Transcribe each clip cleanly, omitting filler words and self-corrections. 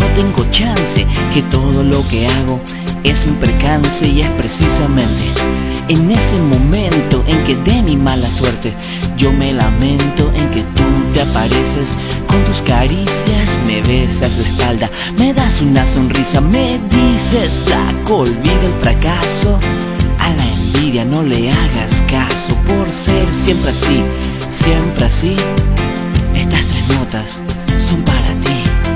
tengo chance, que todo lo que hago es un percance. Y es precisamente en ese momento en que de mi mala suerte yo me lamento, en que tú te apareces con tus caricias, me besas la espalda, me das una sonrisa, me dices flaco, olvida el fracaso, a la envidia no le hagas caso, por ser siempre así, siempre así. Estas tres notas son para ti.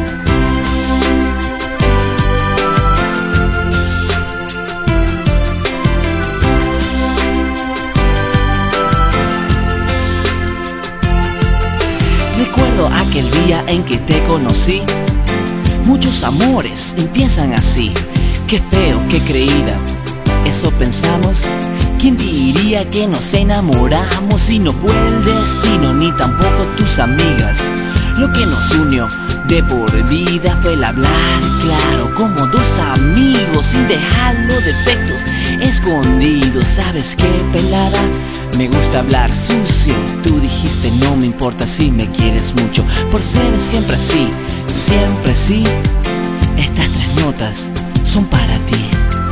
Recuerdo aquel día en que te conocí. Muchos amores empiezan así. Qué feo, qué creída, eso pensamos. ¿Quién diría que nos enamoramos? Y no fue el destino, ni tampoco tus amigas. Lo que nos unió de por vida fue el hablar claro, como dos amigos, sin dejar los defectos escondidos. ¿Sabes qué, pelada? Me gusta hablar sucio. Tú dijiste no me importa si me quieres mucho, por ser siempre así, siempre así. Estas tres notas son para ti.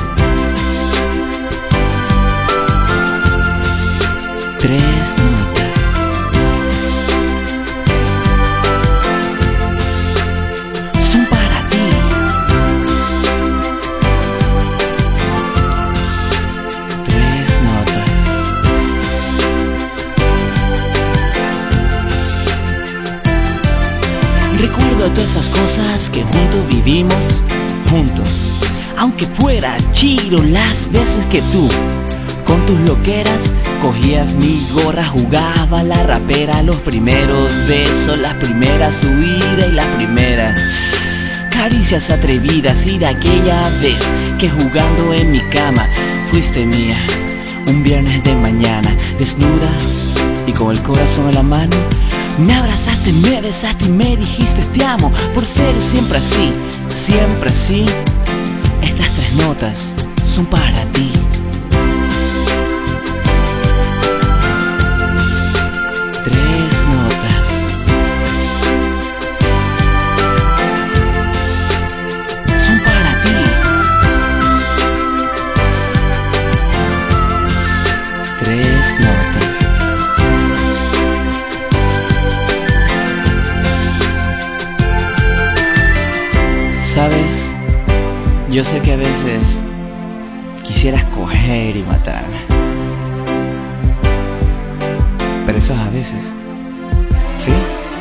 Tres notas. Son para ti. Tres notas. Recuerdo todas esas cosas que juntos vivimos, juntos. Aunque fuera chiro las veces que tú, con tus loqueras, cogías mi gorra, jugaba la rapera, los primeros besos, las primeras huidas y las primeras caricias atrevidas. Y de aquella vez que jugando en mi cama fuiste mía, un viernes de mañana, desnuda y con el corazón en la mano, me abrazaste, me besaste y me dijiste te amo, por ser siempre así, siempre así. Estas tres notas son para ti. Tres notas. Son para ti. Tres notas. ¿Sabes? Yo sé que a veces quisieras coger y matarme, pero eso es a veces, ¿sí?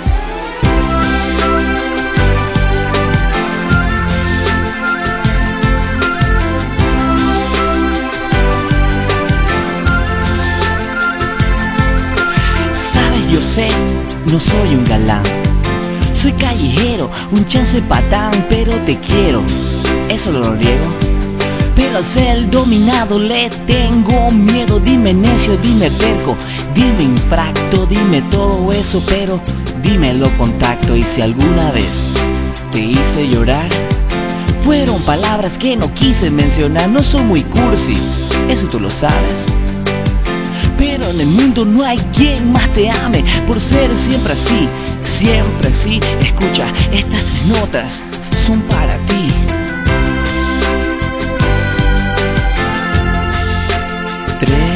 Sabes, yo sé, no soy un galán, soy callejero, un chance patán, pero te quiero, eso lo niego. Pero al ser dominado le tengo miedo. Dime necio, dime terco, dime infracto, dime todo eso, pero dímelo con tacto. Y si alguna vez te hice llorar, fueron palabras que no quise mencionar. No soy muy cursi, eso tú lo sabes, pero en el mundo no hay quien más te ame, por ser siempre así, siempre así. Escucha, estas tres notas son para ti. Tres